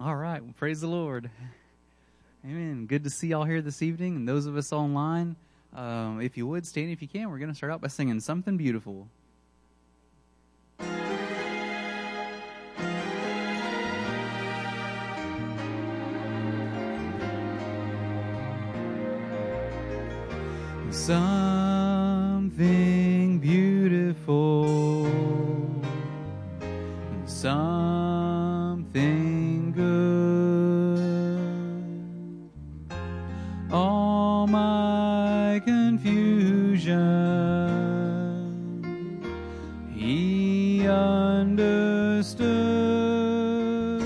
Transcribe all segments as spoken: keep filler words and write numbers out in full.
All right. Well, praise the Lord. Amen. Good to see y'all here this evening, and those of us online. Um, if you would, stand if you can. We're going to start out by singing Something Beautiful. Something beautiful, something good. All my confusion, he understood.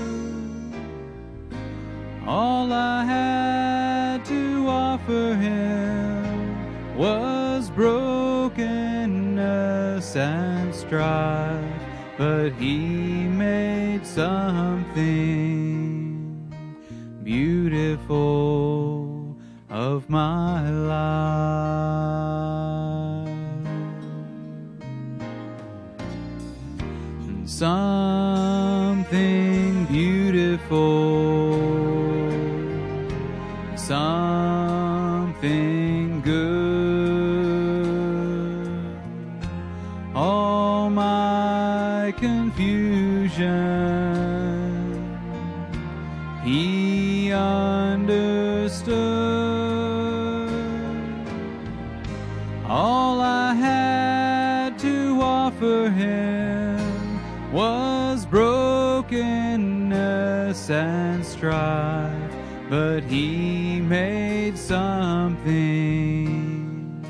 All I had to offer him was brokenness and strife, but he made something beautiful of my life. And something beautiful, something good. All my confusion, he understood. All I had to offer him was brokenness and strife, but he made something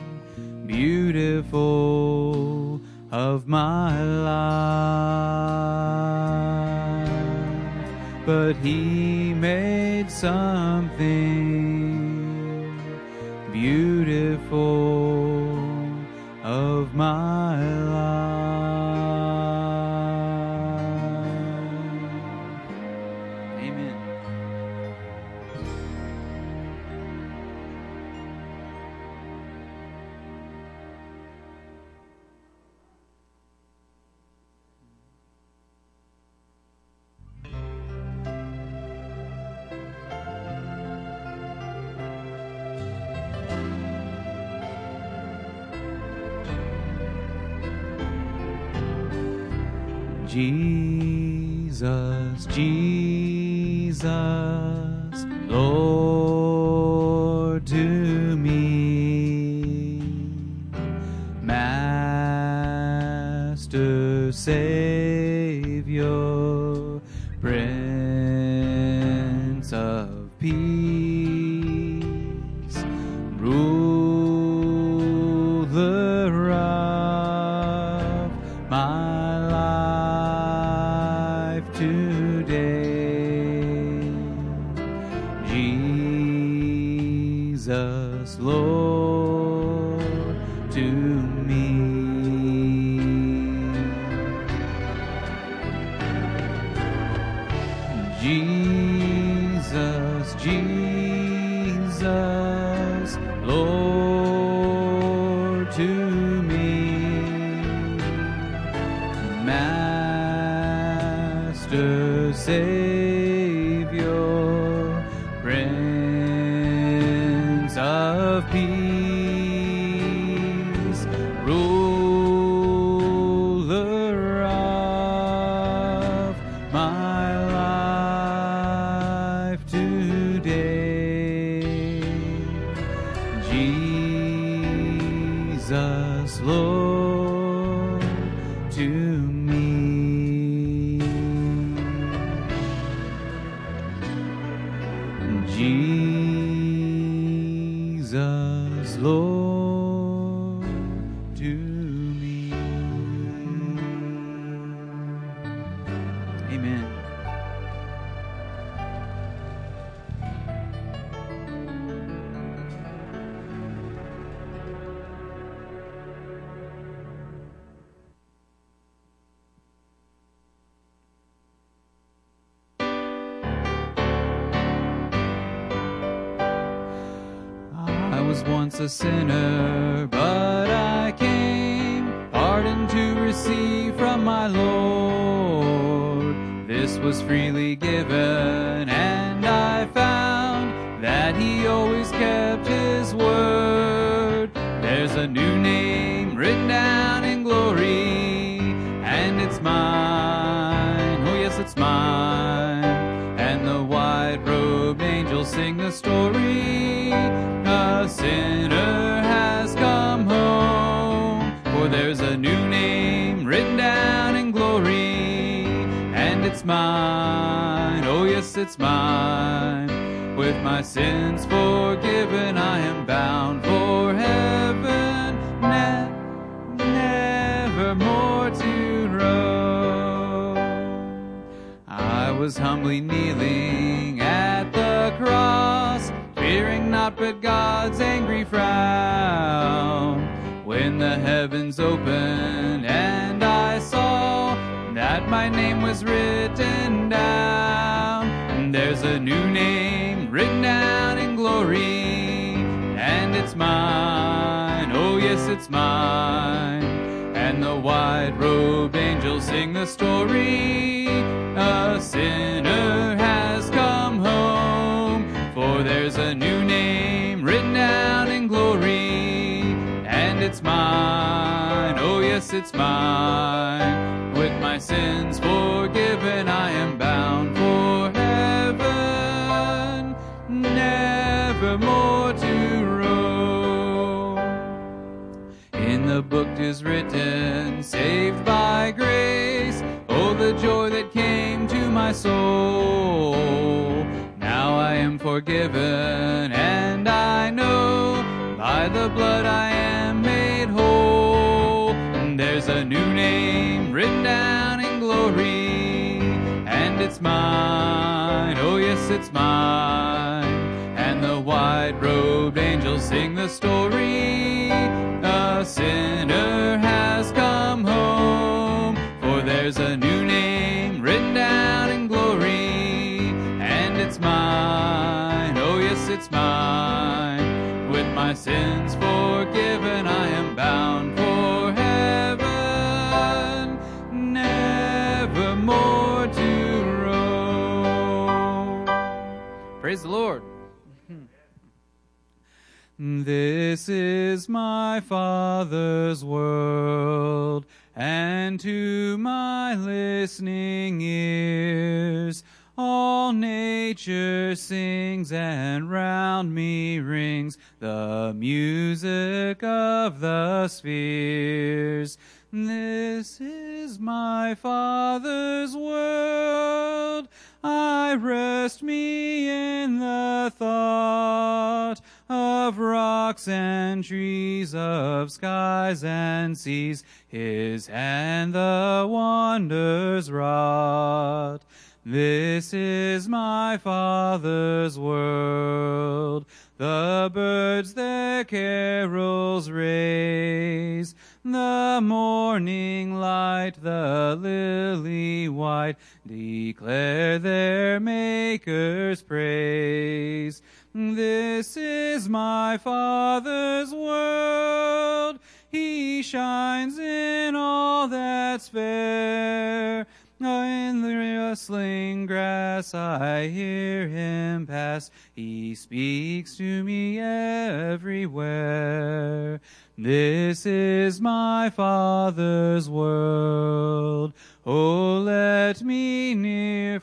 beautiful of my life. But he made something beautiful of my life. Amen. Jesus, Jesus, Lord to me, Master, Savior, Prince of Peace, Ruler of my Jesus, Lord to me. Jesus, Jesus, Lord to me. Master, Savior, Prince of Peace, Ruler of my life today. Jesus, Lord to me. Jesus, Lord to me. Amen. I was once a sinner, but I came, pardon to receive from my Lord. This was freely given, and I found that he always kept his word. There's a new name written down in glory, and it's mine. Oh yes, it's mine. And the white-robed angels sing the story. A sinner has come home. For there's a new name written down in glory, and it's mine. Oh yes, it's mine. With my sins forgiven, I am bound for heaven, ne- never more to roam. I was humbly kneeling at the cross, fearing not but God's angry frown, when the heavens opened and I saw that my name was written down. And there's a new name written down in glory, and it's mine. Oh yes, it's mine. And the white-robed angels sing the story. A sinner has come home. For there's a new name written down in glory, and it's mine. Oh yes, it's mine. With my sins forgiven, I am bound for heaven, never more to roam. In the book 'tis written, saved by grace. Oh, the joy that came to my soul. Now I am forgiven, and I know by the blood I am made whole. And there's a new name written down in glory, and it's mine. Oh yes, it's mine. And the white-robed angels sing the story. A sinner has come home. For there's a new name written down in glory, and it's mine. Oh yes, it's mine. With my sins forgiven, I am bound for heaven, never more to roam. Praise the Lord. This is my Father's world, and to my listening ears all nature sings, and round me rings the music of the spheres. This is my Father's world, I rest me in the thought of rocks and trees, of skies and seas, his hand the wonders wrought. This is my Father's world, the birds their carols raise, the morning light, the lily white, declare their Maker's praise. This is my Father's world, he shines in all that's fair. In the rustling grass I hear him pass, he speaks to me everywhere. This is my Father's world, oh let me ne'er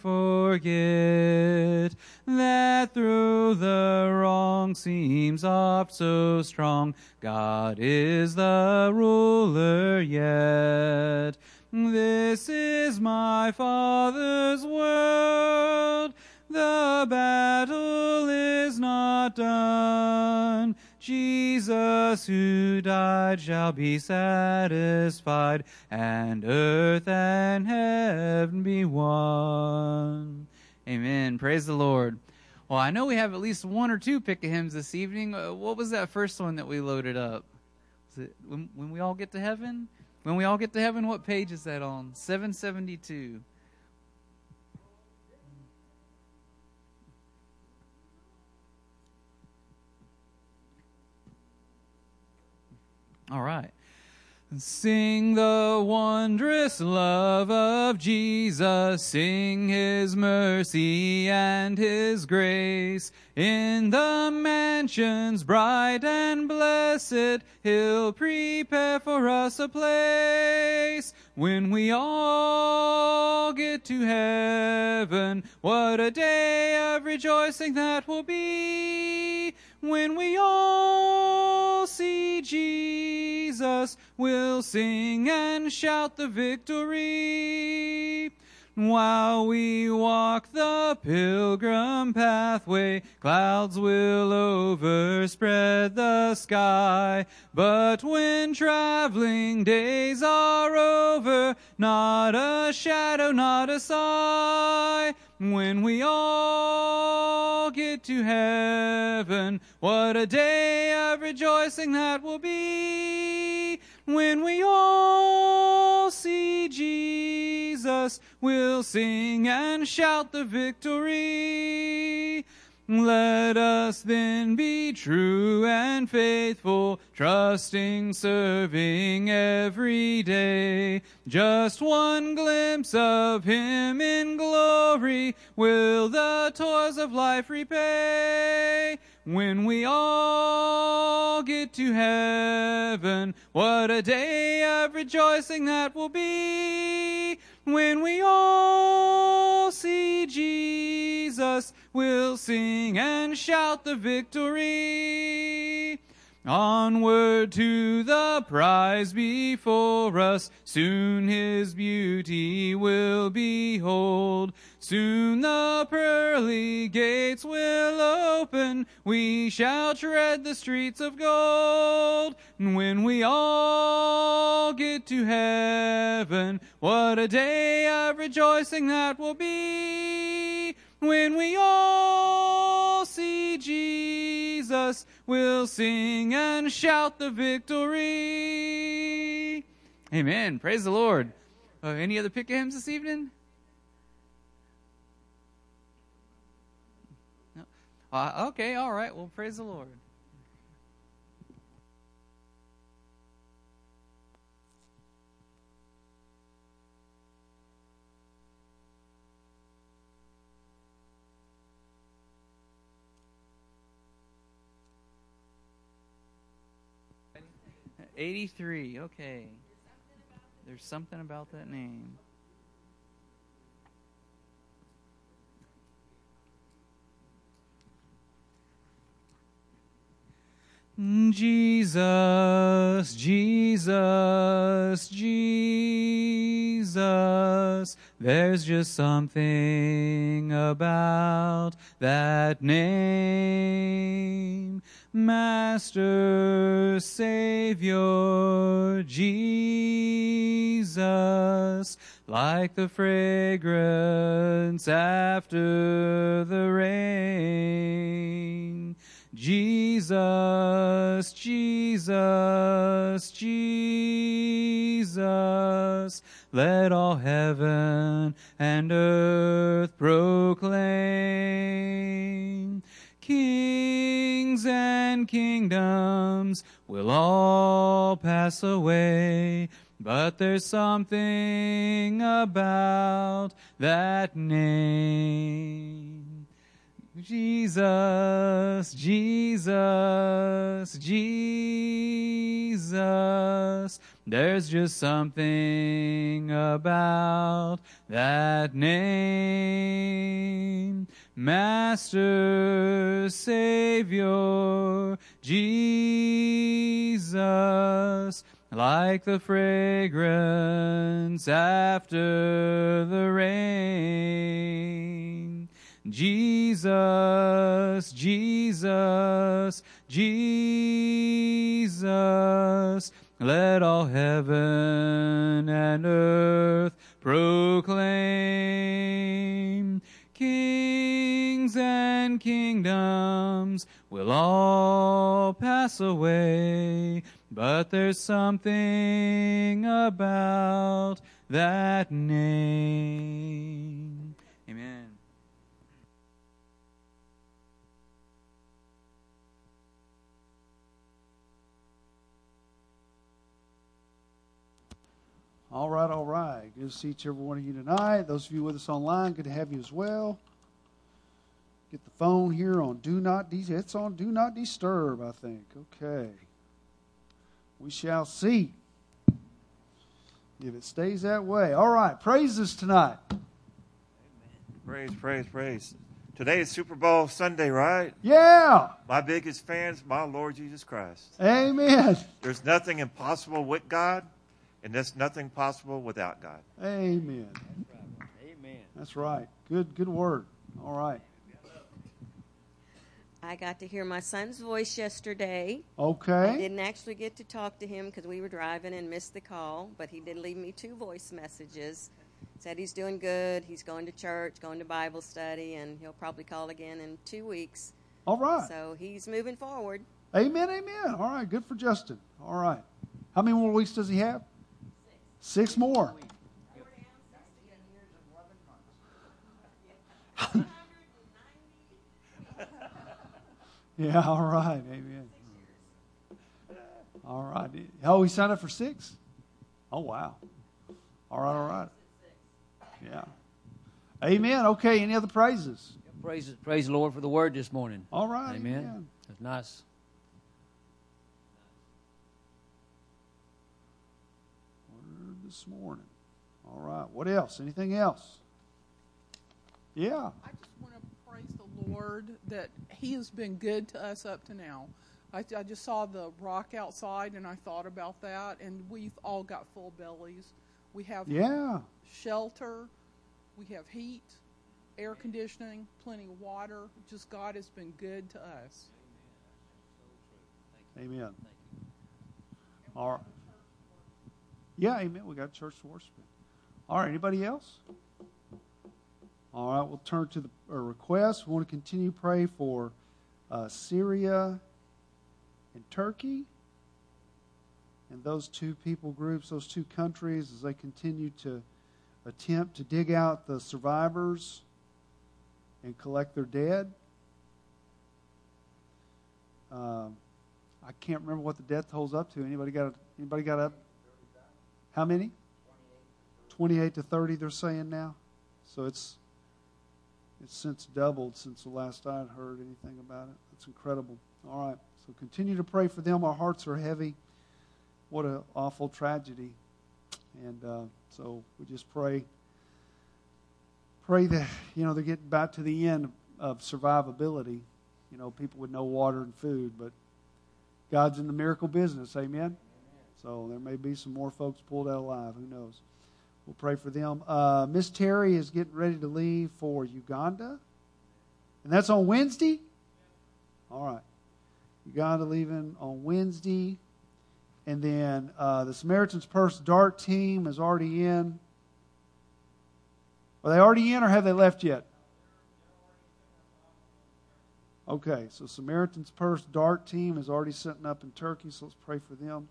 forget that through the wrong seems oft so strong, God is the ruler yet. This is my Father's world, the battle is not done. Jesus who died shall be satisfied, and earth and heaven be one. Amen. Praise the Lord. Well, I know we have at least one or two pick of hymns this evening. Uh, what was that first one that we loaded up? Was it when, when we all get to heaven? When we all get to heaven, what page is that on? seven seventy-two. All right. Sing the wondrous love of Jesus, sing his mercy and his grace. In the mansions bright and blessed, he'll prepare for us a place. When we all get to heaven, what a day of rejoicing that will be. When we all see Jesus, we'll sing and shout the victory. While we walk the pilgrim pathway, clouds will overspread the sky. But when traveling days are over, not a shadow, not a sigh. When we all get to heaven, what a day of rejoicing that will be. When we all see Jesus, we'll sing and shout the victory. Let us then be true and faithful, trusting, serving every day. Just one glimpse of him in glory will the toils of life repay. When we all get to heaven, what a day of rejoicing that will be. When we all see Jesus, we'll sing and shout the victory. Onward to the prize before us, soon his beauty will behold. Soon the pearly gates will open, we shall tread the streets of gold. And when we all get to heaven, what a day of rejoicing that will be. When we all see Jesus, we'll sing and shout the victory. Amen. Praise the Lord. Uh, any other pick hymns this evening? No. Uh, okay, all right. Well, praise the Lord. eighty-three, okay. There's something about that name. Jesus, Jesus, Jesus, there's just something about that name. Master, Savior, Jesus, like the fragrance after the rain. Jesus, Jesus, Jesus, let all heaven and earth proclaim. Kings and kingdoms will all pass away, but there's something about that name. Jesus, Jesus, Jesus, there's just something about that name. Master, Savior, Jesus, like the fragrance after the rain. Jesus, Jesus, Jesus, let all heaven and earth proclaim. Kings and kingdoms will all pass away, but there's something about that name. Amen. All right, all right. Good to see each every one of you tonight. Those of you with us online, good to have you as well. Get the phone here on Do Not Dis- It's on Do Not Disturb, I think. Okay. We shall see if it stays that way. All right, praises tonight. Amen. Praise, praise, praise. Today is Super Bowl Sunday, right? Yeah. My biggest fan's my Lord Jesus Christ. Amen. There's nothing impossible with God, and there's nothing possible without God. Amen. That's right. Amen. That's right. Good, good word. All right. I got to hear my son's voice yesterday. Okay. I didn't actually get to talk to him because we were driving and missed the call, but he did leave me two voice messages. Said he's doing good, he's going to church, going to Bible study, and he'll probably call again in two weeks. All right. So he's moving forward. Amen, amen. All right, good for Justin. All right. How many more weeks does he have? Six. Six more. Yeah, all right. Amen. All right. Oh, he signed up for six? Oh, wow. All right, all right. Yeah. Amen. Okay, any other praises? Praise, praise the Lord for the word this morning. All right. Amen. Amen. That's nice. Word this morning. All right. What else? Anything else? Yeah. I just want to praise the Lord that He has been good to us up to now. I, I just saw the rock outside, and I thought about that, and we've all got full bellies. We have Yeah. shelter, we have heat, air conditioning, plenty of water. Just God has been good to us. Amen. All right. Yeah, amen. We got church to worship in. All right, anybody else? All right, we'll turn to the uh, request. We want to continue to pray for uh, Syria and Turkey and those two people groups, those two countries, as they continue to attempt to dig out the survivors and collect their dead. Um, I can't remember what the death toll's up to. Anybody got? A, anybody got up? How many? Twenty-eight to thirty. They're saying now. So it's it's since doubled since the last I had heard anything about it. It's incredible. All right. So continue to pray for them. Our hearts are heavy. What an awful tragedy. And uh, so we just pray. Pray that, you know, they're getting back to the end of survivability. You know, people with no water and food, but God's in the miracle business. Amen? Amen. So there may be some more folks pulled out alive. Who knows? We'll pray for them. Uh, Miss Terry is getting ready to leave for Uganda. And that's on Wednesday? All right. Uganda leaving on Wednesday. And then uh, the Samaritan's Purse dart team is already in. Are they already in or have they left yet? Okay, so Samaritan's Purse dart team is already setting up in Turkey, so let's pray for them.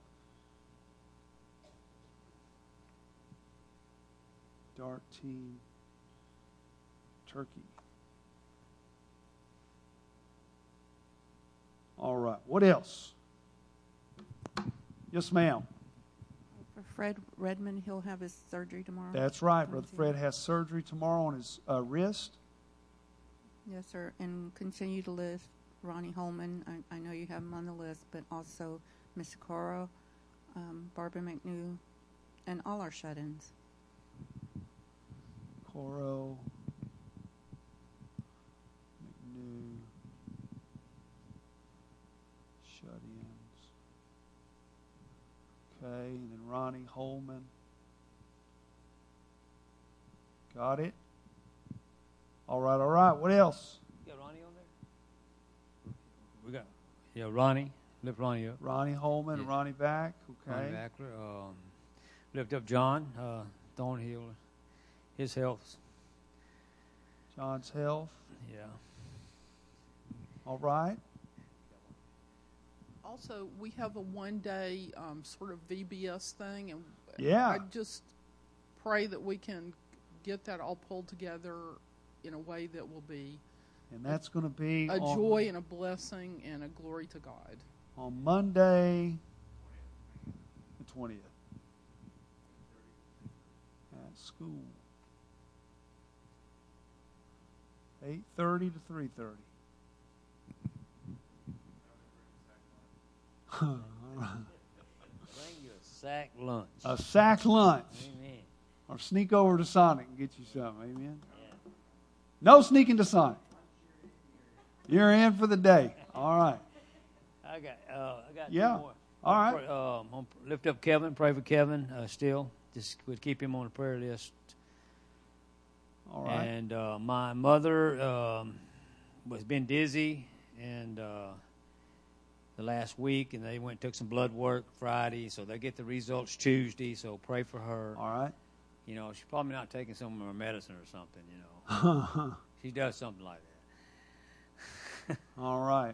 Dart team, Turkey. All right, what else? Yes, ma'am. For Fred Redmond, he'll have his surgery tomorrow. That's right. Brother Fred has surgery tomorrow on his uh, wrist. Yes, sir. And continue to list Ronnie Holman. I, I know you have him on the list, but also Miss Cora, um, Barbara McNew, and all our shut-ins. Coro, McNew, shut-ins. Okay, and then Ronnie Holman. Got it? All right, all right. What else? You got Ronnie on there? We got, yeah, Ronnie. Lift Ronnie up. Ronnie Holman, Yes. Ronnie back. Okay. Ronnie Backler. Um, lift up John uh, Thornhill. His health. John's health. Yeah. All right. Also, we have a one-day um, sort of V B S thing, and Yeah. I just pray that we can get that all pulled together in a way that will be And that's going to be a on, joy and a blessing and a glory to God. on Monday, the twentieth. school. eight thirty to three thirty. Bring you a sack lunch. A sack lunch. Amen. Or sneak over to Sonic and get you something. Amen. Yeah. No sneaking to Sonic. You're in for the day. All right. I got. Uh, I got yeah. two more. All right. Pray, um, I'm lift up Kevin. Pray for Kevin. Uh, still, just would keep him on the prayer list. All right. And uh, my mother um, was been dizzy, and uh, the last week, and they went and took some blood work Friday, so they get the results Tuesday. So pray for her. All right. You know, she's probably not taking some of her medicine or something. You know, she does something like that. All right.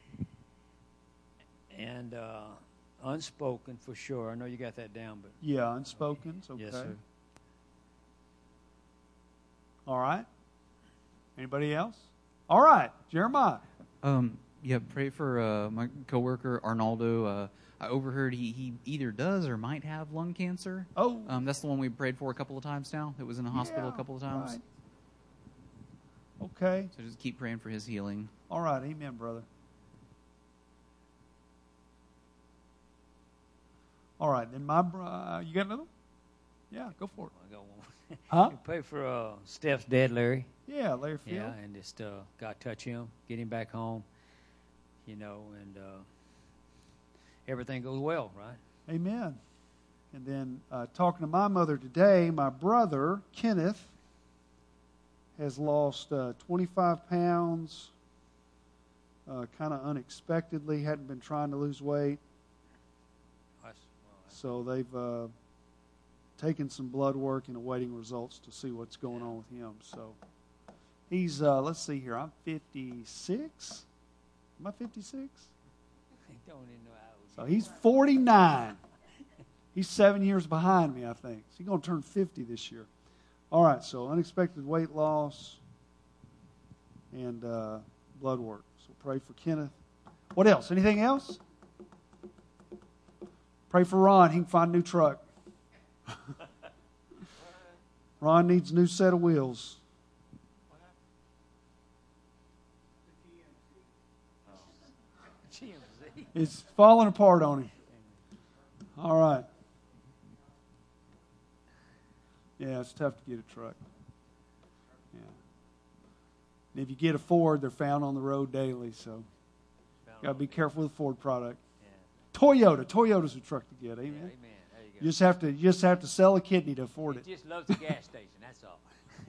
And uh, unspoken for sure. I know you got that down, but yeah, unspoken. Okay. Yes, sir. All right. Anybody else? All right, Jeremiah. Um, yeah, pray for uh, my coworker Arnaldo. Uh, I overheard he, he either does or might have lung cancer. Oh, um, that's the one we prayed for a couple of times now. That was in the hospital yeah, a couple of times. Right. Okay. So just keep praying for his healing. All right, amen, brother. All right, then my bro- uh, you got another one? Yeah, go for it. I got one. Huh? Pray for uh, Steph's dad, Larry. Yeah, Larry Field. Yeah, and just uh, God touch him, get him back home, you know, and uh, everything goes well, right? Amen. And then uh, talking to my mother today, my brother, Kenneth, has lost uh, twenty-five pounds, uh, kind of unexpectedly, hadn't been trying to lose weight. That's, well, that's So they've uh, taken some blood work and awaiting results to see what's going on with him. So he's, uh, let's see here, I'm fifty-six. Am I fifty-six? I don't even know how So he's forty-nine. He's seven years behind me, I think. So he's going to turn fifty this year. All right, so unexpected weight loss and uh, blood work. So pray for Kenneth. What else? Anything else? Pray for Ron. He can find a new truck. Ron needs a new set of wheels. G M C. It's falling apart on him. All right. Yeah, it's tough to get a truck. Yeah. And if you get a Ford, they're found on the road daily, so got to be careful with a Ford product. Yeah. Toyota. Toyota's a truck to get. Amen. Yeah, amen. There you go. You just have to you just have to sell a kidney to afford it. He just loves the gas station. That's all.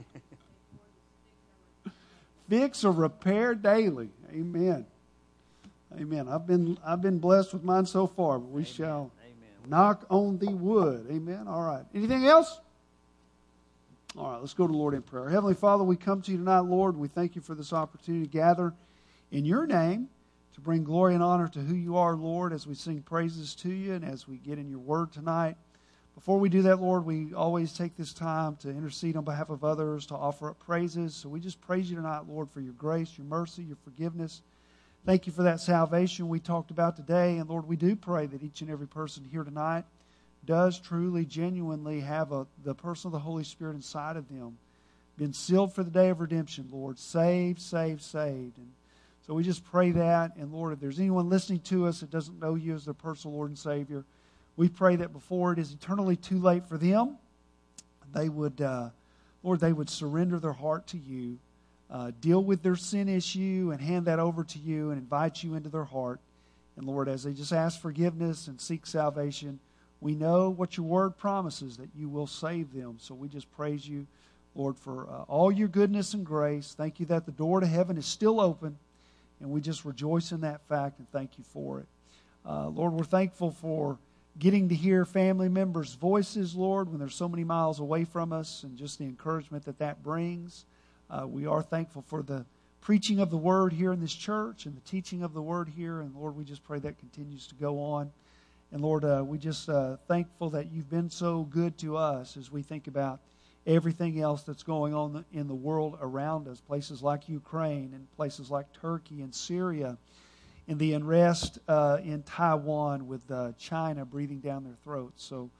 Fix or repair daily. Amen. Amen. I've been I've been blessed with mine so far, but we Amen. shall Amen. knock on the wood. Amen. All right. Anything else? All right, let's go to the Lord in prayer. Heavenly Father, we come to you tonight, Lord. We thank you for this opportunity to gather in your name to bring glory and honor to who you are, Lord, as we sing praises to you and as we get in your word tonight. Before we do that, Lord, we always take this time to intercede on behalf of others, to offer up praises. So we just praise you tonight, Lord, for your grace, your mercy, your forgiveness. Thank you for that salvation we talked about today. And Lord, we do pray that each and every person here tonight does truly, genuinely have a, the person of the Holy Spirit inside of them, been sealed for the day of redemption, Lord, saved, saved, saved. And so we just pray that. And Lord, if there's anyone listening to us that doesn't know you as their personal Lord and Savior, we pray that before it is eternally too late for them, they would, uh, Lord, they would surrender their heart to you, uh, deal with their sin issue and hand that over to you and invite you into their heart. And Lord, as they just ask forgiveness and seek salvation, we know what your word promises, that you will save them. So we just praise you, Lord, for uh, all your goodness and grace. Thank you that the door to heaven is still open, and we just rejoice in that fact and thank you for it. Uh, Lord, we're thankful for getting to hear family members' voices, Lord, when they're so many miles away from us, and just the encouragement that that brings. Uh, we are thankful for the preaching of the word here in this church and the teaching of the word here, and Lord, we just pray that continues to go on. And Lord, uh, we just uh, thankful that you've been so good to us as we think about everything else that's going on in the world around us, places like Ukraine and places like Turkey and Syria, and the unrest uh, in Taiwan with uh, China breathing down their throats. So,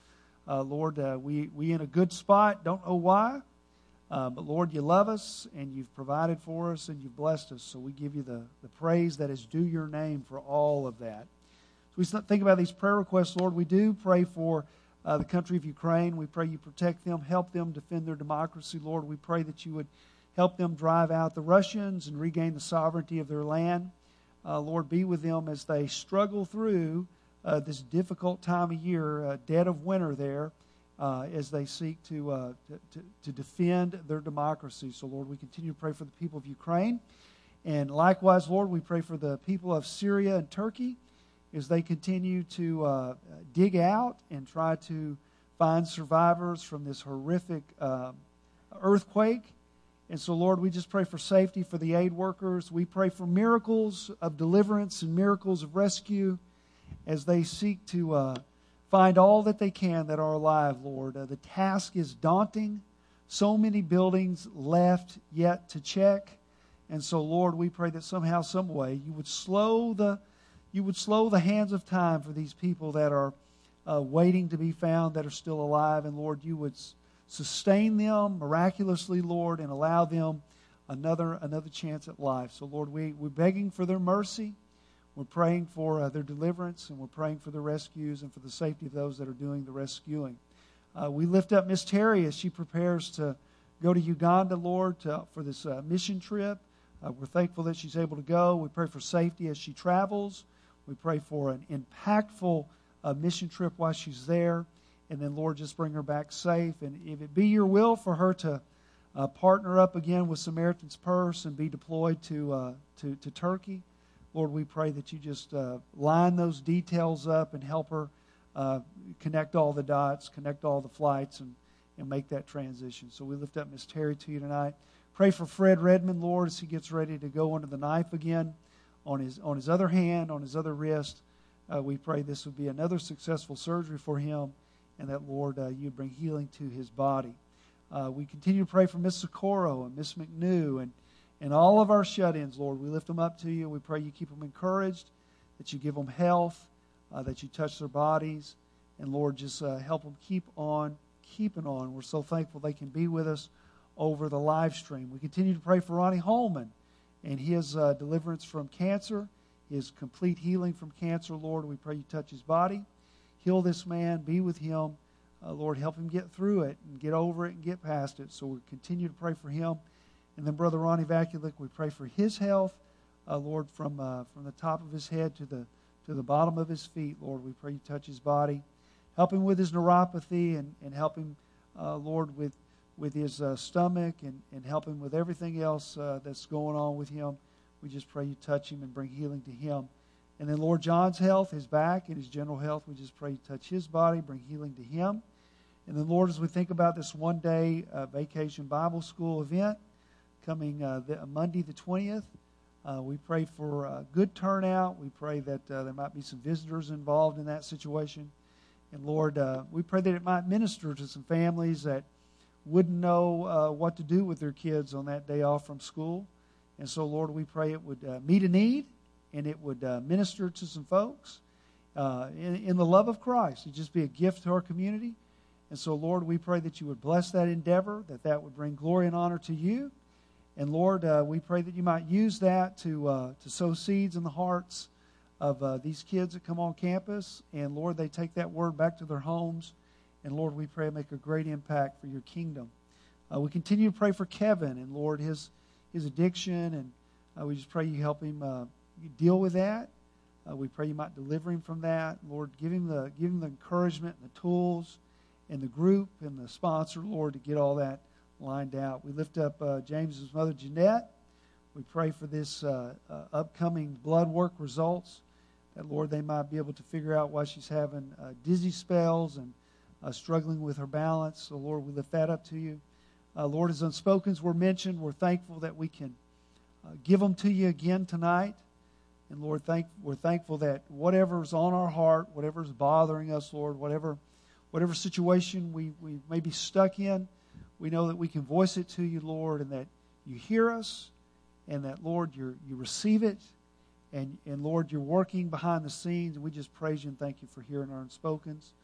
Uh, Lord, uh, we we in a good spot. Don't know why, uh, but Lord, you love us and you've provided for us and you've blessed us. So we give you the the praise that is due your name for all of that. So we think about these prayer requests, Lord. We do pray for uh, the country of Ukraine. We pray you protect them, help them defend their democracy, Lord. We pray that you would help them drive out the Russians and regain the sovereignty of their land. Uh, Lord, be with them as they struggle through uh, this difficult time of year, uh, dead of winter there, uh, as they seek to, uh, to, to defend their democracy. So, Lord, we continue to pray for the people of Ukraine. And likewise, Lord, we pray for the people of Syria and Turkey as they continue to uh, dig out and try to find survivors from this horrific uh, earthquake. And so, Lord, we just pray for safety for the aid workers. We pray for miracles of deliverance and miracles of rescue as they seek to uh, find all that they can that are alive, Lord. Uh, the task is daunting. So many buildings left yet to check. And so, Lord, we pray that somehow, some way, you would slow the, you would slow the hands of time for these people that are uh, waiting to be found, that are still alive. And, Lord, you would sustain them miraculously, Lord, and allow them another another chance at life. So, Lord, we, we're begging for their mercy. We're praying for uh, their deliverance, and we're praying for the rescues and for the safety of those that are doing the rescuing. Uh, we lift up Miss Terry as she prepares to go to Uganda, Lord, to, for this uh, mission trip. Uh, we're thankful that she's able to go. We pray for safety as she travels. We pray for an impactful uh, mission trip while she's there. And then, Lord, just bring her back safe. And if it be your will for her to uh, partner up again with Samaritan's Purse and be deployed to uh, to, to Turkey, Lord, we pray that you just uh, line those details up and help her uh, connect all the dots, connect all the flights, and, and make that transition. So we lift up Miss Terry to you tonight. Pray for Fred Redmond, Lord, as he gets ready to go under the knife again on his, on his other hand, on his other wrist. Uh, we pray this would be another successful surgery for him, and that, Lord, uh, you bring healing to his body. Uh, we continue to pray for Miss Socorro and Miss McNew and, and all of our shut-ins, Lord. We lift them up to you. We pray you keep them encouraged, that you give them health, uh, that you touch their bodies, and, Lord, just uh, help them keep on keeping on. We're so thankful they can be with us over the live stream. We continue to pray for Ronnie Holman and his uh, deliverance from cancer, his complete healing from cancer, Lord. We pray you touch his body. Heal this man, be with him. Uh, Lord, help him get through it and get over it and get past it. So we continue to pray for him. And then Brother Ronnie Vakulik, we pray for his health. Uh, Lord, from uh, from the top of his head to the to the bottom of his feet, Lord, we pray you touch his body. Help him with his neuropathy and, and help him, uh, Lord, with, with his uh, stomach and, and help him with everything else uh, that's going on with him. We just pray you touch him and bring healing to him. And then, Lord, John's health, his back and his general health, we just pray you touch his body, bring healing to him. And then, Lord, as we think about this one-day uh, vacation Bible school event coming uh, the, Monday the twentieth, uh, we pray for a good turnout. We pray that uh, there might be some visitors involved in that situation. And, Lord, uh, we pray that it might minister to some families that wouldn't know uh, what to do with their kids on that day off from school. And so, Lord, we pray it would uh, meet a need, and it would uh, minister to some folks uh, in, in the love of Christ. It'd just be a gift to our community. And so, Lord, we pray that you would bless that endeavor, that that would bring glory and honor to you. And, Lord, uh, we pray that you might use that to uh, to sow seeds in the hearts of uh, these kids that come on campus. And, Lord, they take that word back to their homes. And, Lord, we pray make a great impact for your kingdom. Uh, we continue to pray for Kevin and, Lord, his, his addiction. And uh, we just pray you help him uh, deal with that. Uh, we pray you might deliver him from that. Lord, give him the give him the encouragement and the tools and the group and the sponsor, Lord, to get all that lined out. We lift up uh, James's mother, Jeanette. We pray for this uh, uh, upcoming blood work results, that, Lord, they might be able to figure out why she's having uh, dizzy spells and uh, struggling with her balance. So, Lord, we lift that up to you. Uh, Lord, as unspokens were mentioned, we're thankful that we can uh, give them to you again tonight. And, Lord, thank, we're thankful that whatever's on our heart, whatever's bothering us, Lord, whatever whatever situation we, we may be stuck in, we know that we can voice it to you, Lord, and that you hear us, and that, Lord, you you receive it, and, and, Lord, you're working behind the scenes, and we just praise you and thank you for hearing our unspokens.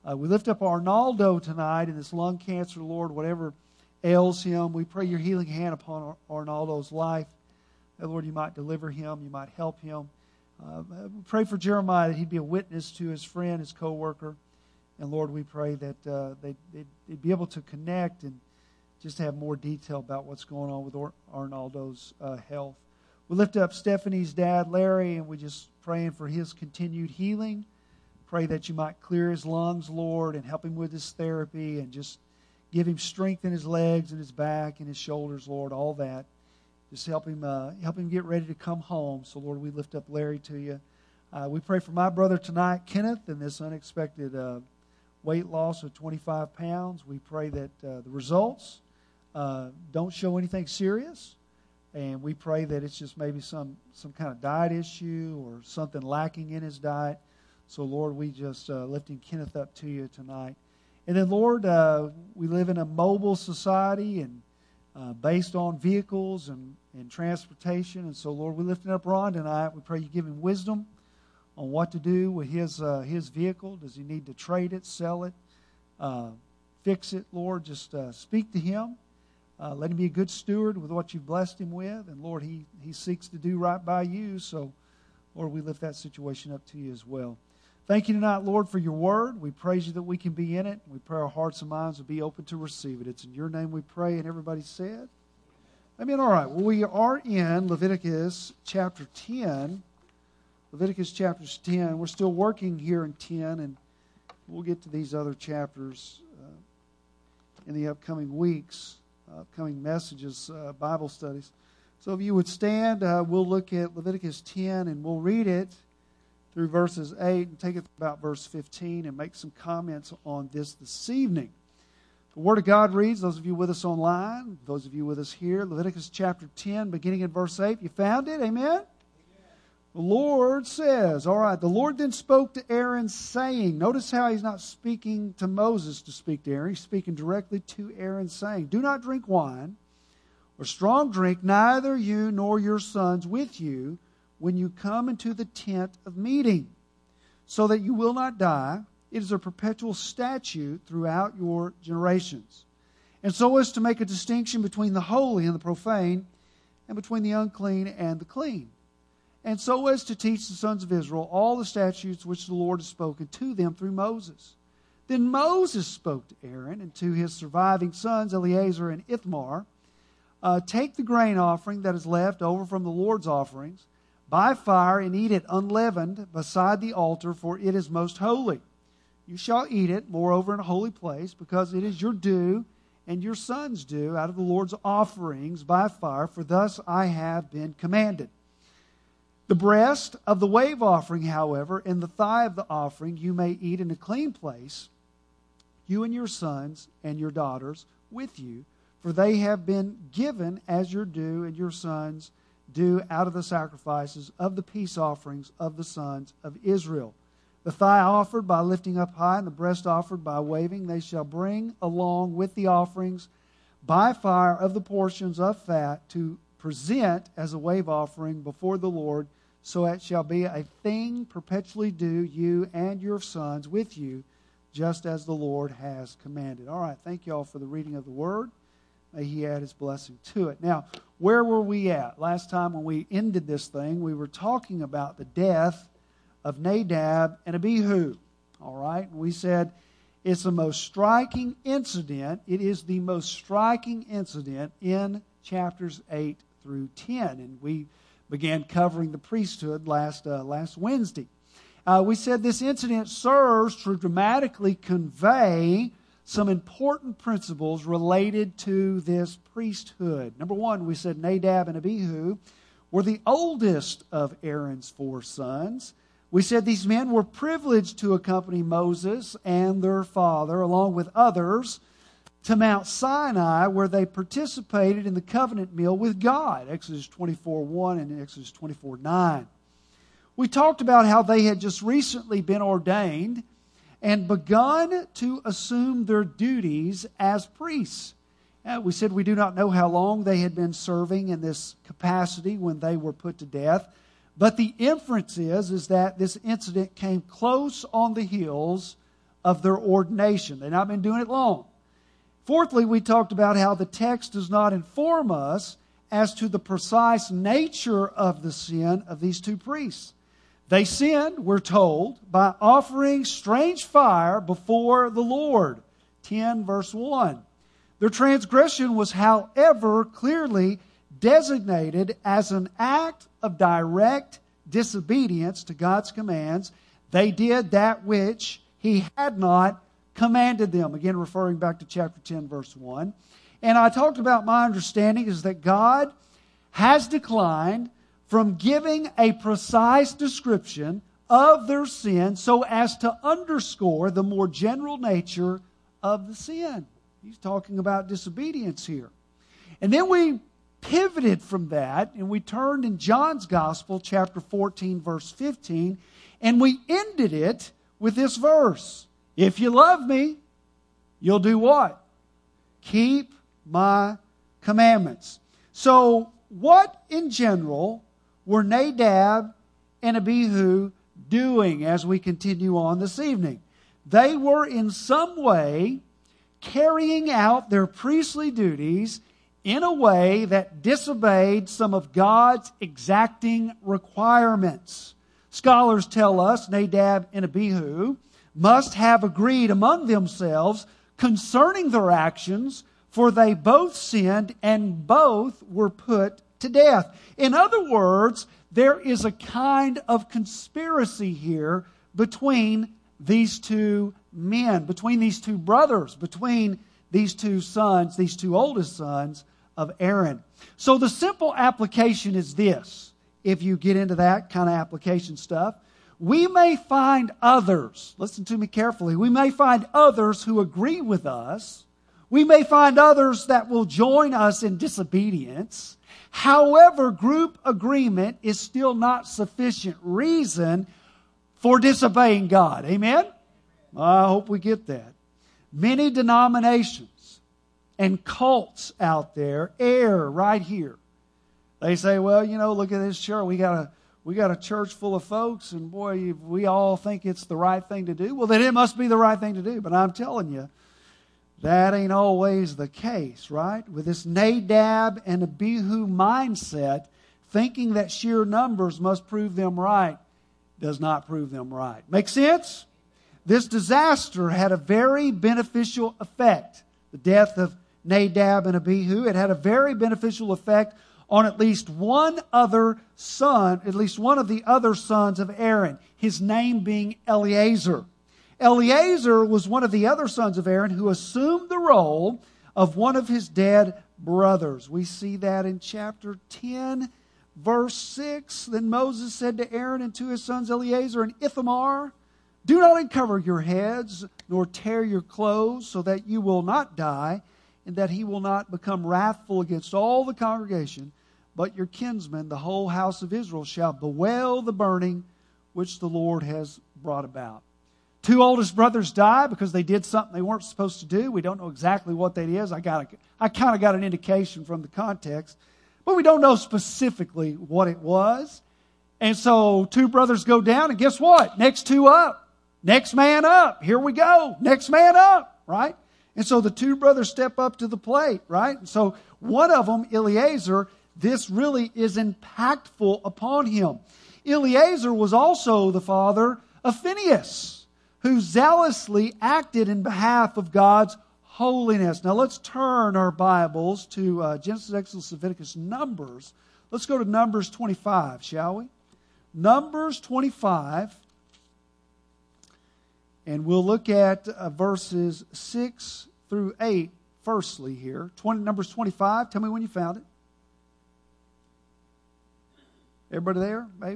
Uh, we lift up Arnaldo tonight in this lung cancer, Lord, whatever ails him. We pray your healing hand upon Ar- Arnaldo's life. That, Lord, you might deliver him, you might help him. Uh, we pray for Jeremiah that he'd be a witness to his friend, his co-worker. And, Lord, we pray that uh, they'd, they'd, they'd be able to connect and just have more detail about what's going on with Ar- Arnaldo's uh, health. We lift up Stephanie's dad, Larry, and we're just praying for his continued healing. Pray that you might clear his lungs, Lord, and help him with his therapy and just give him strength in his legs and his back and his shoulders, Lord, all that. Just help him uh, help him get ready to come home. So, Lord, we lift up Larry to you. Uh, we pray for my brother tonight, Kenneth, and this unexpected uh, weight loss of twenty-five pounds. We pray that uh, the results uh, don't show anything serious. And we pray that it's just maybe some, some kind of diet issue or something lacking in his diet. So, Lord, we just uh, lifting Kenneth up to you tonight. And then, Lord, uh, we live in a mobile society and uh, based on vehicles and, and transportation. And so, Lord, we're lifting up Ron tonight. We pray you give him wisdom on what to do with his uh, his vehicle. Does he need to trade it, sell it, uh, fix it? Lord, just uh, speak to him. Uh, let him be a good steward with what you've blessed him with. And, Lord, he, he seeks to do right by you. So, Lord, we lift that situation up to you as well. Thank you tonight, Lord, for your word. We praise you that we can be in it. We pray our hearts and minds will be open to receive it. It's in your name we pray, and everybody said, amen. All right, well, we are in Leviticus chapter ten. Leviticus chapter ten. We're still working here in ten, and we'll get to these other chapters uh, in the upcoming weeks, uh, upcoming messages, uh, Bible studies. So if you would stand, uh, we'll look at Leviticus ten, and we'll read it through verses eight and take it about verse fifteen and make some comments on this this evening. The Word of God reads, those of you with us online, those of you with us here, Leviticus chapter ten, beginning in verse eight. You found it? Amen? Amen. The Lord says, all right, the Lord then spoke to Aaron saying, notice how he's not speaking to Moses to speak to Aaron. He's speaking directly to Aaron saying, do not drink wine or strong drink, neither you nor your sons with you, when you come into the tent of meeting, so that you will not die. It is a perpetual statute throughout your generations. And so as to make a distinction between the holy and the profane, and between the unclean and the clean. And so as to teach the sons of Israel all the statutes which the Lord has spoken to them through Moses. Then Moses spoke to Aaron and to his surviving sons, Eleazar and Ithamar, uh, take the grain offering that is left over from the Lord's offerings, by fire, and eat it unleavened beside the altar, for it is most holy. You shall eat it, moreover, in a holy place, because it is your due and your sons' due out of the Lord's offerings by fire, for thus I have been commanded. The breast of the wave offering, however, and the thigh of the offering you may eat in a clean place, you and your sons and your daughters with you, for they have been given as your due and your sons' due out of the sacrifices of the peace offerings of the sons of Israel. The thigh offered by lifting up high, and the breast offered by waving, they shall bring along with the offerings by fire of the portions of fat to present as a wave offering before the Lord. So it shall be a thing perpetually due you and your sons with you, just as the Lord has commanded. All right, thank you all for the reading of the word. May he add his blessing to it. Now, where were we at? Last time when we ended this thing, we were talking about the death of Nadab and Abihu. All right? And we said it's the most striking incident. It is the most striking incident in chapters eight through ten. And we began covering the priesthood last, uh, last Wednesday. Uh, we said this incident serves to dramatically convey some important principles related to this priesthood. Number one, we said Nadab and Abihu were the oldest of Aaron's four sons. We said these men were privileged to accompany Moses and their father, along with others, to Mount Sinai, where they participated in the covenant meal with God, Exodus twenty-four one and Exodus twenty-four nine. We talked about how they had just recently been ordained and begun to assume their duties as priests. Uh, we said we do not know how long they had been serving in this capacity when they were put to death, but the inference is, is that this incident came close on the heels of their ordination. They've not been doing it long. Fourthly, we talked about how the text does not inform us as to the precise nature of the sin of these two priests. They sinned, we're told, by offering strange fire before the Lord. ten verse one. Their transgression was, however, clearly designated as an act of direct disobedience to God's commands. They did that which He had not commanded them. Again, referring back to chapter ten, verse one. And I talked about my understanding is that God has declined from giving a precise description of their sin so as to underscore the more general nature of the sin. He's talking about disobedience here. And then we pivoted from that and we turned in John's Gospel, chapter fourteen, verse fifteen, and we ended it with this verse. If you love me, you'll do what? Keep my commandments. So, what in general were Nadab and Abihu doing as we continue on this evening? They were in some way carrying out their priestly duties in a way that disobeyed some of God's exacting requirements. Scholars tell us Nadab and Abihu must have agreed among themselves concerning their actions, for they both sinned and both were put to death. In other words, there is a kind of conspiracy here between these two men, between these two brothers, between these two sons, these two oldest sons of Aaron. So the simple application is this. If you get into that kind of application stuff, we may find others, listen to me carefully, we may find others who agree with us. We may find others that will join us in disobedience. However, group agreement is still not sufficient reason for disobeying God. Amen? I hope we get that. Many denominations and cults out there err right here. They say, well, you know, look at this church. We got a we got a church full of folks, and boy, we all think it's the right thing to do. Well, then it must be the right thing to do. But I'm telling you, that ain't always the case, right? With this Nadab and Abihu mindset, thinking that sheer numbers must prove them right does not prove them right. Make sense? This disaster had a very beneficial effect. The death of Nadab and Abihu, it had a very beneficial effect on at least one other son, at least one of the other sons of Aaron, his name being Eleazar. Eleazar was one of the other sons of Aaron who assumed the role of one of his dead brothers. We see that in chapter ten, verse six. Then Moses said to Aaron and to his sons Eleazar and Ithamar, do not uncover your heads, nor tear your clothes, so that you will not die, and that he will not become wrathful against all the congregation, but your kinsmen, the whole house of Israel, shall bewail the burning which the Lord has brought about. Two oldest brothers die because they did something they weren't supposed to do. We don't know exactly what that is. I got, a, I kind of got an indication from the context, but we don't know specifically what it was. And so two brothers go down, and guess what? Next two up. Next man up. Here we go. Next man up, right? And so the two brothers step up to the plate, right? And so one of them, Eleazar, this really is impactful upon him. Eleazar was also the father of Phinehas, who zealously acted in behalf of God's holiness. Now let's turn our Bibles to uh, Genesis, Exodus, Leviticus, Numbers. Let's go to Numbers twenty-five, shall we? Numbers twenty-five. And we'll look at uh, verses six through eight firstly here. twenty, Numbers twenty-five. Tell me when you found it. Everybody there, baby?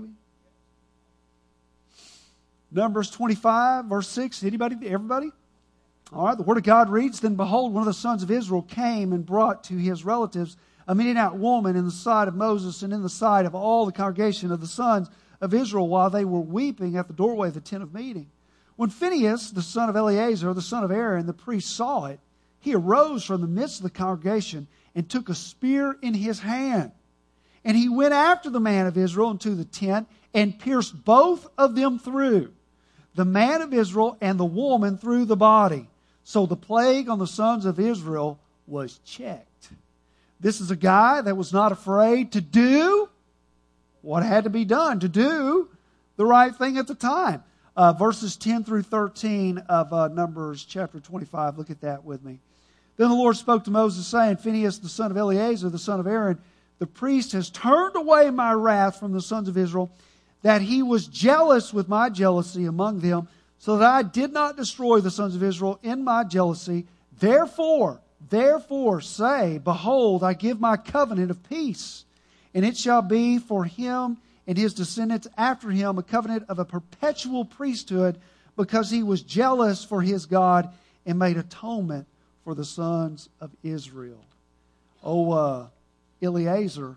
Numbers twenty-five, verse six. Anybody? Everybody? All right, the Word of God reads, Then behold, one of the sons of Israel came and brought to his relatives a Midianite woman in the sight of Moses and in the sight of all the congregation of the sons of Israel while they were weeping at the doorway of the tent of meeting. When Phinehas, the son of Eleazar, the son of Aaron, the priest, saw it, he arose from the midst of the congregation and took a spear in his hand. And he went after the man of Israel into the tent and pierced both of them through. the man of Israel and the woman through the body. So the plague on the sons of Israel was checked. This is a guy that was not afraid to do what had to be done, to do the right thing at the time. Uh, verses ten through thirteen of uh, Numbers chapter twenty-five. Look at that with me. Then the Lord spoke to Moses, saying, Phinehas, the son of Eleazar, the son of Aaron, the priest, has turned away my wrath from the sons of Israel, that he was jealous with my jealousy among them, so that I did not destroy the sons of Israel in my jealousy. Therefore, therefore say, behold, I give my covenant of peace, and it shall be for him and his descendants after him a covenant of a perpetual priesthood, because he was jealous for his God and made atonement for the sons of Israel. Oh, uh, Eleazar,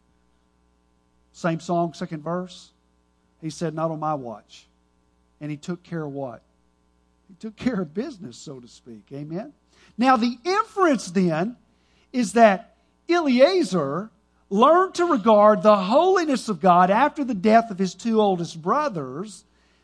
same song, second verse. He said, not on my watch. And he took care of what? He took care of business, so to speak. Amen? Now, the inference then is that Eleazar learned to regard the holiness of God after the death of his two oldest brothers.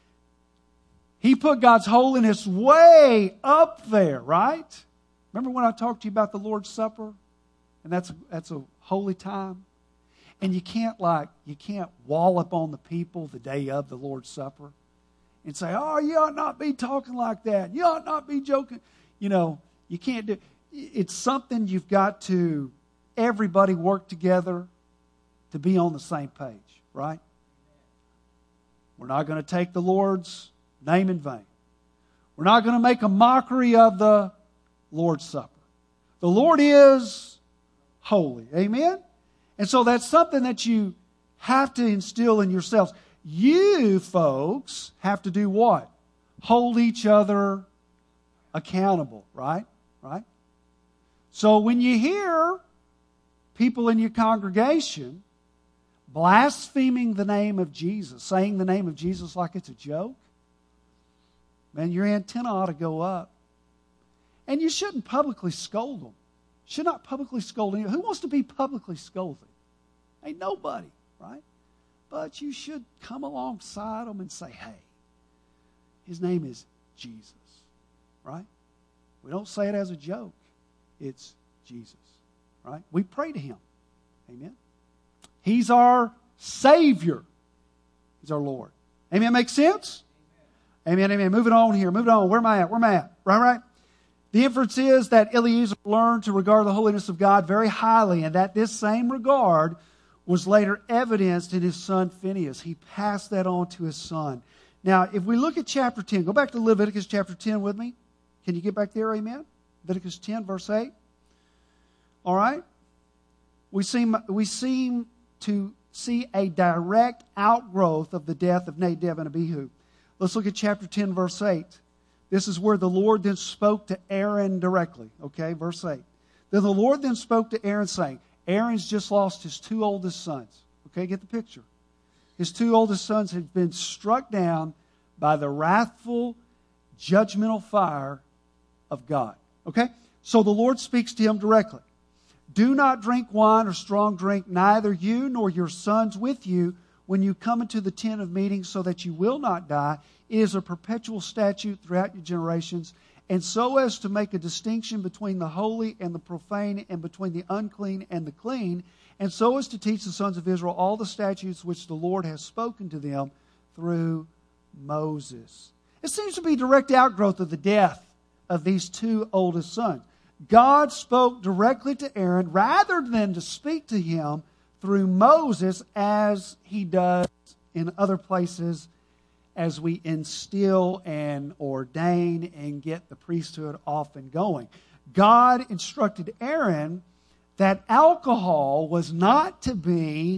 He put God's holiness way up there, right? Remember when I talked to you about the Lord's Supper? And that's a, that's a holy time. And you can't like, you can't wallop on the people the day of the Lord's Supper and say, oh, you ought not be talking like that. You ought not be joking. You know, you can't do, it's something you've got to, everybody work together to be on the same page, right? We're not going to take the Lord's name in vain. We're not going to make a mockery of the Lord's Supper. The Lord is holy. Amen? And so that's something that you have to instill in yourselves. You folks have to do what? Hold each other accountable, right? Right? So when you hear people in your congregation blaspheming the name of Jesus, saying the name of Jesus like it's a joke, man, your antenna ought to go up. And you shouldn't publicly scold them. Should not publicly scold anyone. Who wants to be publicly scolded? Ain't nobody, right? But you should come alongside them and say, hey, his name is Jesus, right? We don't say it as a joke. It's Jesus, right? We pray to him. Amen? He's our Savior. He's our Lord. Amen? Make sense? Amen, amen. Moving on here. Moving on. Where am I at? Where am I at? Right, right? The inference is that Eleazar learned to regard the holiness of God very highly, and that this same regard was later evidenced in his son Phinehas. He passed that on to his son. Now, if we look at chapter ten, go back to Leviticus chapter ten with me. Can you get back there? Amen? Leviticus ten, verse eight. All right? We seem, we seem to see a direct outgrowth of the death of Nadab and Abihu. Let's look at chapter ten, verse eight. This is where the Lord then spoke to Aaron directly. Okay, verse eight. Then the Lord then spoke to Aaron, saying, Aaron's just lost his two oldest sons. Okay, get the picture. His two oldest sons had been struck down by the wrathful, judgmental fire of God. Okay? So the Lord speaks to him directly. Do not drink wine or strong drink, neither you nor your sons with you, when you come into the tent of meeting, so that you will not die. It is a perpetual statute throughout your generations, and so as to make a distinction between the holy and the profane, and between the unclean and the clean, and so as to teach the sons of Israel all the statutes which the Lord has spoken to them through Moses. It seems to be direct outgrowth of the death of these two oldest sons. God spoke directly to Aaron rather than to speak to him through Moses, as he does in other places as we instill and ordain and get the priesthood off and going. God instructed Aaron that alcohol was not to be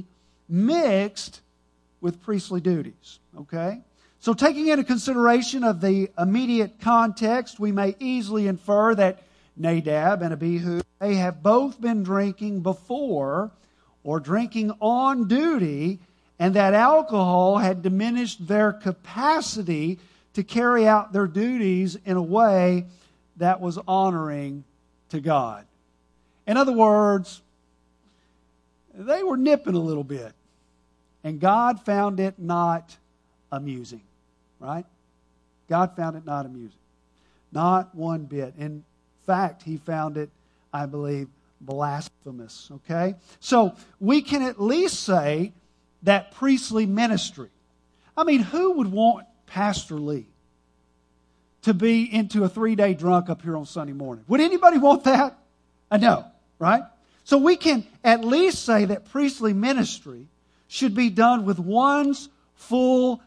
mixed with priestly duties. Okay? So taking into consideration of the immediate context, we may easily infer that Nadab and Abihu, they have both been drinking before or drinking on duty, and that alcohol had diminished their capacity to carry out their duties in a way that was honoring to God. In other words, they were nipping a little bit, and God found it not amusing, right? God found it not amusing. Not one bit. In fact, he found it, I believe, blasphemous. Okay? So we can at least say that priestly ministry. I mean, who would want Pastor Lee to be into a three-day drunk up here on Sunday morning? Would anybody want that? I know, right? So we can at least say that priestly ministry should be done with one's full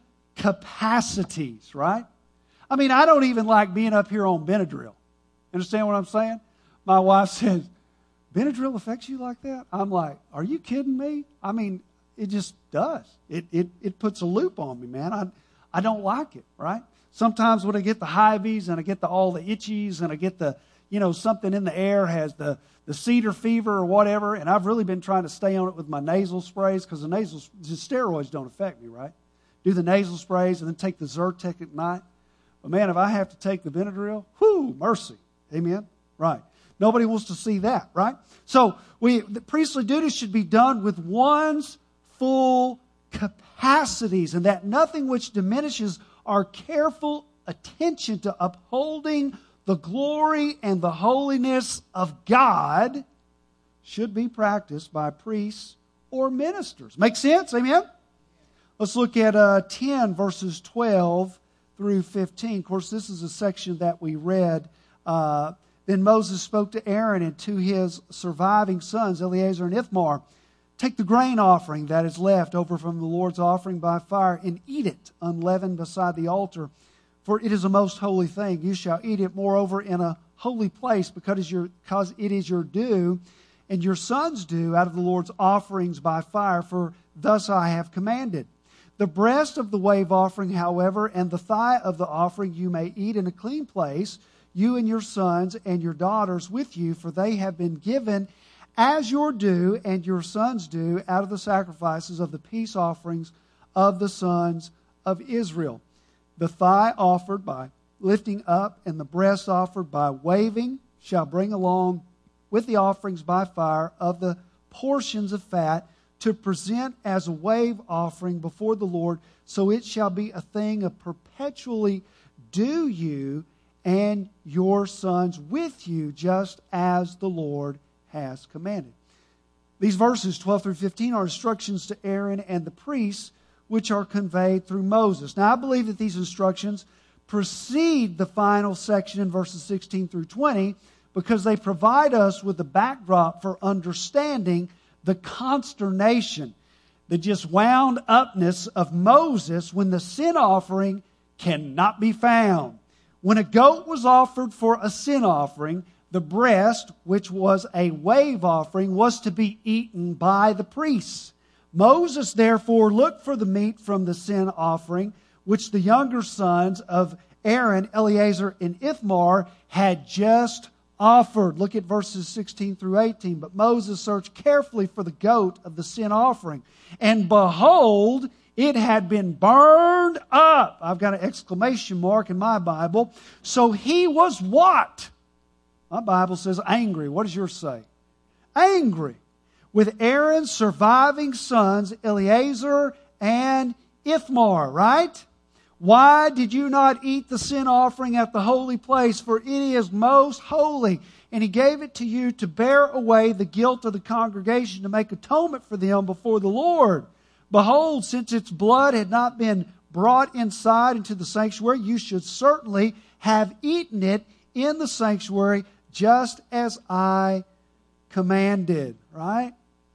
capacities, right? I mean, I don't even like being up here on Benadryl. Understand what I'm saying? My wife says, Benadryl affects you like that? I'm like, are you kidding me? I mean, it just does. It it it puts a loop on me, man. I I don't like it, right? Sometimes when I get the Hy-Vees and I get the all the itchies and I get the, you know, something in the air has the, the cedar fever or whatever, and I've really been trying to stay on it with my nasal sprays because the nasal the steroids don't affect me, right? Do the nasal sprays and then take the Zyrtec at night. But man, if I have to take the Benadryl, whoo, mercy. Amen? Right. Nobody wants to see that, right? So we the priestly duties should be done with one's full capacities, and that nothing which diminishes our careful attention to upholding the glory and the holiness of God should be practiced by priests or ministers. Make sense? Amen? Let's look at uh, ten, verses twelve through fifteen. Of course, this is a section that we read. Uh, then Moses spoke to Aaron and to his surviving sons, Eleazar and Ithamar, take the grain offering that is left over from the Lord's offering by fire and eat it unleavened beside the altar. For it is a most holy thing. You shall eat it, moreover, in a holy place because it is your due and your sons' due out of the Lord's offerings by fire, for thus I have commanded. The breast of the wave offering, however, and the thigh of the offering you may eat in a clean place, you and your sons and your daughters with you, for they have been given as your due and your sons' due out of the sacrifices of the peace offerings of the sons of Israel. The thigh offered by lifting up and the breast offered by waving shall bring along with the offerings by fire of the portions of fat to present as a wave offering before the Lord. So it shall be a thing of perpetually due you and your sons with you, just as the Lord has commanded. These verses, twelve through fifteen, are instructions to Aaron and the priests, which are conveyed through Moses. Now, I believe that these instructions precede the final section in verses sixteen through twenty because they provide us with the backdrop for understanding the consternation, the just wound upness of Moses when the sin offering cannot be found. When a goat was offered for a sin offering, the breast, which was a wave offering, was to be eaten by the priests. Moses therefore looked for the meat from the sin offering, which the younger sons of Aaron, Eleazar, and Ithamar had just offered. Look at verses sixteen through eighteen. But Moses searched carefully for the goat of the sin offering, and behold, it had been burned up. I've got an exclamation mark in my Bible. So he was what? My Bible says angry. What does yours say? Angry with Aaron's surviving sons, Eleazar and Ithamar, right? Why did you not eat the sin offering at the holy place? For it is most holy. And he gave it to you to bear away the guilt of the congregation, to make atonement for them before the Lord. Behold, since its blood had not been brought inside into the sanctuary, you should certainly have eaten it in the sanctuary, just as I commanded. Right?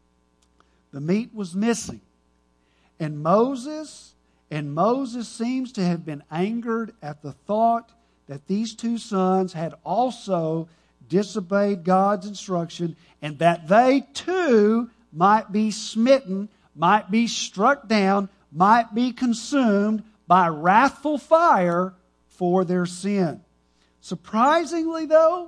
The meat was missing. And Moses, and Moses seems to have been angered at the thought that these two sons had also disobeyed God's instruction, and that they too might be smitten, might be struck down, might be consumed by wrathful fire for their sin. Surprisingly, though,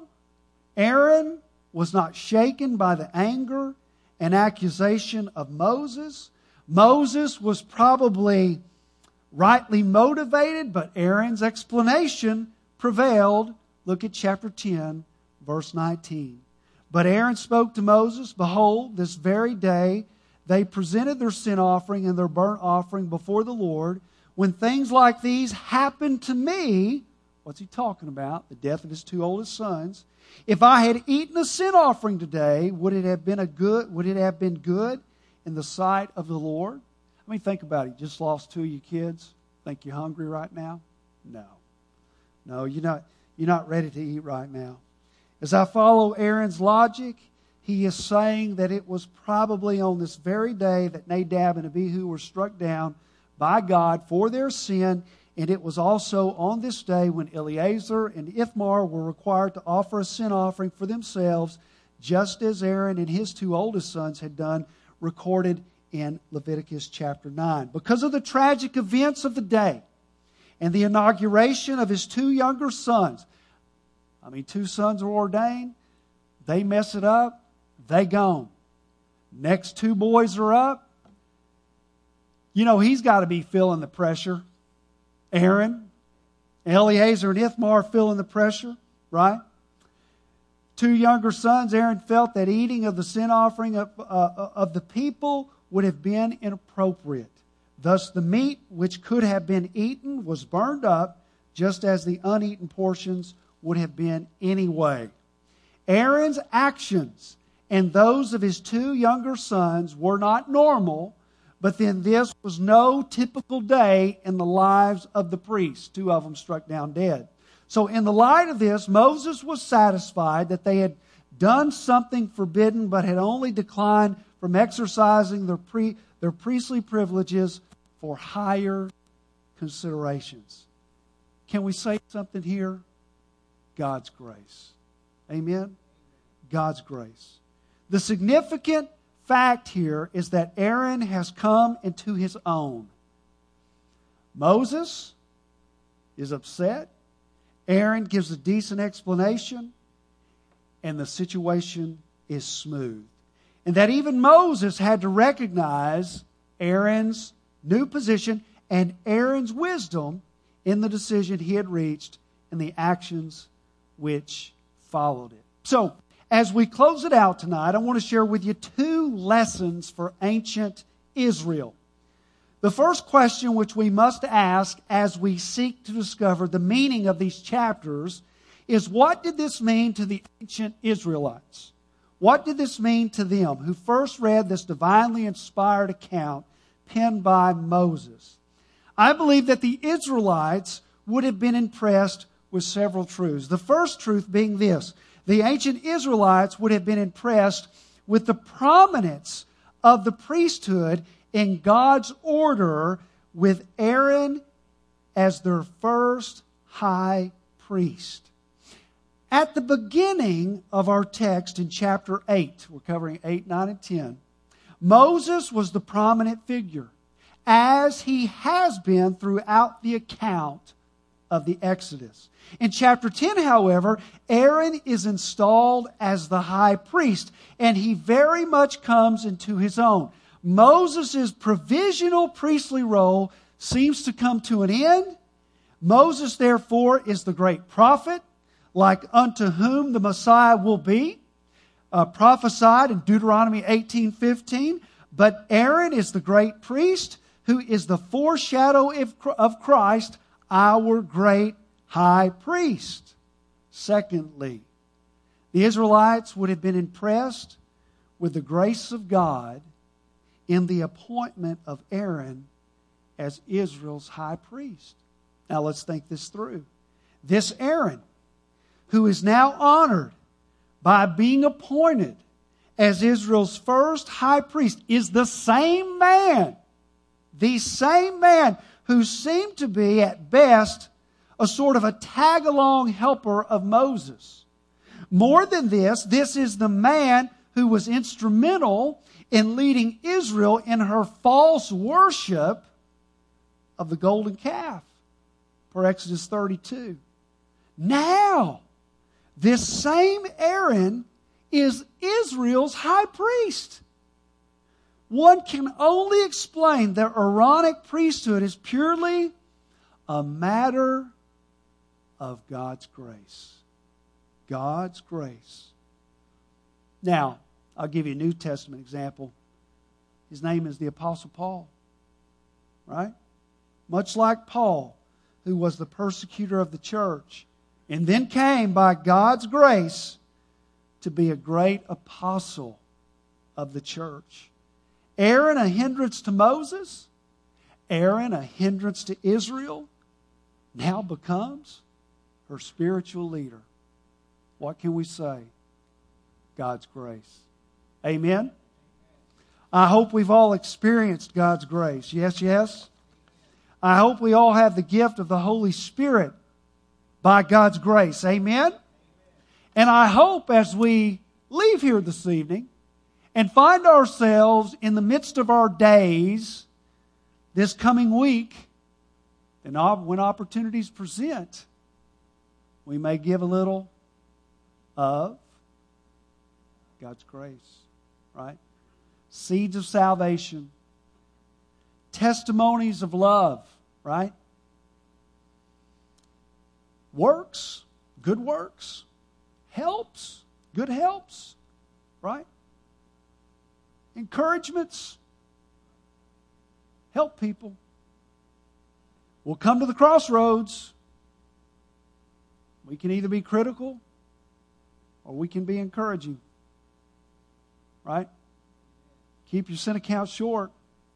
Aaron was not shaken by the anger and accusation of Moses. Moses was probably rightly motivated, but Aaron's explanation prevailed. Look at chapter ten, verse nineteen. But Aaron spoke to Moses, behold, this very day they presented their sin offering and their burnt offering before the Lord, when things like these happen to me, what's he talking about? The death of his two oldest sons. If I had eaten a sin offering today, would it have been a good, would it have been good in the sight of the Lord? I mean, think about it. You just lost two of your kids. Think you're hungry right now? No. No, you're not, you're not ready to eat right now. As I follow Aaron's logic, he is saying that it was probably on this very day that Nadab and Abihu were struck down by God for their sin, and it was also on this day when Eleazar and Ithamar were required to offer a sin offering for themselves, just as Aaron and his two oldest sons had done, recorded in Leviticus chapter nine. Because of the tragic events of the day and the inauguration of his two younger sons, I mean, two sons are ordained, they mess it up, they gone. Next two boys are up. You know, he's got to be feeling the pressure. Aaron, Eleazar, and Ithamar feeling the pressure, right? Two younger sons, Aaron felt that eating of the sin offering of, uh, of the people would have been inappropriate. Thus, the meat which could have been eaten was burned up, just as the uneaten portions would have been anyway. Aaron's actions and those of his two younger sons were not normal, but then this was no typical day in the lives of the priests. Two of them struck down dead. So in the light of this, Moses was satisfied that they had done something forbidden, but had only declined from exercising their, pre, their priestly privileges for higher considerations. Can we say something here? God's grace. Amen? God's grace. The significant fact here is that Aaron has come into his own. Moses is upset. Aaron gives a decent explanation, and the situation is smooth. And that even Moses had to recognize Aaron's new position and Aaron's wisdom in the decision he had reached and the actions which followed it. So, as we close it out tonight, I want to share with you two lessons for ancient Israel. The first question which we must ask as we seek to discover the meaning of these chapters is, what did this mean to the ancient Israelites? What did this mean to them who first read this divinely inspired account penned by Moses? I believe that the Israelites would have been impressed with several truths. The first truth being this: the ancient Israelites would have been impressed with the prominence of the priesthood in God's order, with Aaron as their first high priest. At the beginning of our text in chapter eight, we're covering eight, nine, and ten, Moses was the prominent figure, as he has been throughout the account of the Exodus. In chapter ten, however, Aaron is installed as the high priest, and he very much comes into his own. Moses' provisional priestly role seems to come to an end. Moses, therefore, is the great prophet, like unto whom the Messiah will be, uh, prophesied in Deuteronomy eighteen fifteen. But Aaron is the great priest, who is the foreshadow of Christ, our great high priest. Secondly, the Israelites would have been impressed with the grace of God in the appointment of Aaron as Israel's high priest. Now let's think this through. This Aaron, who is now honored by being appointed as Israel's first high priest, is the same man, the same man who seemed to be at best a sort of a tag-along helper of Moses. More than this, this is the man who was instrumental in leading Israel in her false worship of the golden calf, per Exodus thirty-two. Now, this same Aaron is Israel's high priest. One can only explain the Aaronic priesthood as purely a matter of God's grace. God's grace. Now, I'll give you a New Testament example. His name is the Apostle Paul. Right? much like Paul, who was the persecutor of the church, and then came by God's grace to be a great apostle of the church. Aaron, a hindrance to Moses, Aaron, a hindrance to Israel, now becomes her spiritual leader. What can we say? God's grace. Amen? I hope we've all experienced God's grace. Yes, yes? I hope we all have the gift of the Holy Spirit by God's grace. Amen? And I hope as we leave here this evening and find ourselves in the midst of our days this coming week, and when opportunities present, we may give a little of God's grace, right? Seeds of salvation, testimonies of love, right? Works, good works, helps, good helps, right? Encouragements, help people. We'll come to the crossroads. We can either be critical or we can be encouraging, right? Keep your sin account short.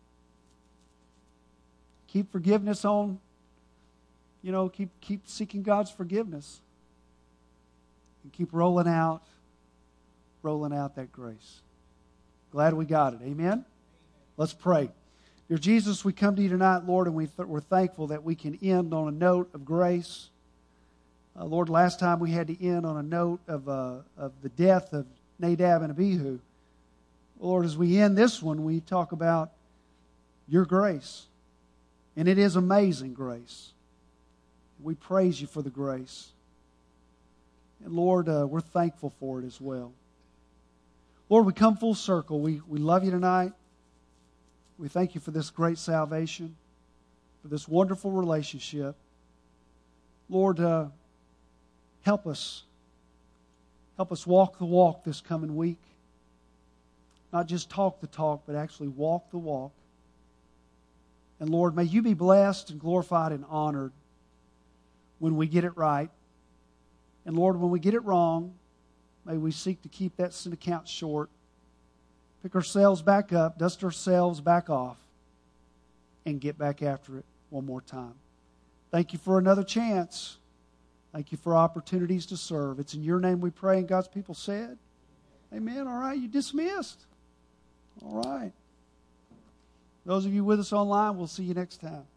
Keep forgiveness on, you know, keep keep seeking God's forgiveness. And keep rolling out, rolling out that grace. Glad we got it. Amen? Let's pray. Dear Jesus, we come to you tonight, Lord, and we th- we're thankful that we can end on a note of grace. Uh, Lord, last time we had to end on a note of, uh, of the death of Nadab and Abihu. Lord, as we end this one, we talk about your grace. And it is amazing grace. We praise you for the grace. And Lord, uh, we're thankful for it as well. Lord, we come full circle. We, we love you tonight. We thank you for this great salvation, for this wonderful relationship. Lord, uh, help us. Help us walk the walk this coming week. Not just talk the talk, but actually walk the walk. And Lord, may you be blessed and glorified and honored when we get it right. And Lord, when we get it wrong, may we seek to keep that sin account short, pick ourselves back up, dust ourselves back off, and get back after it one more time. Thank you for another chance. Thank you for opportunities to serve. It's in your name we pray, and God's people said, amen. All right, you dismissed. All right. Those of you with us online, we'll see you next time.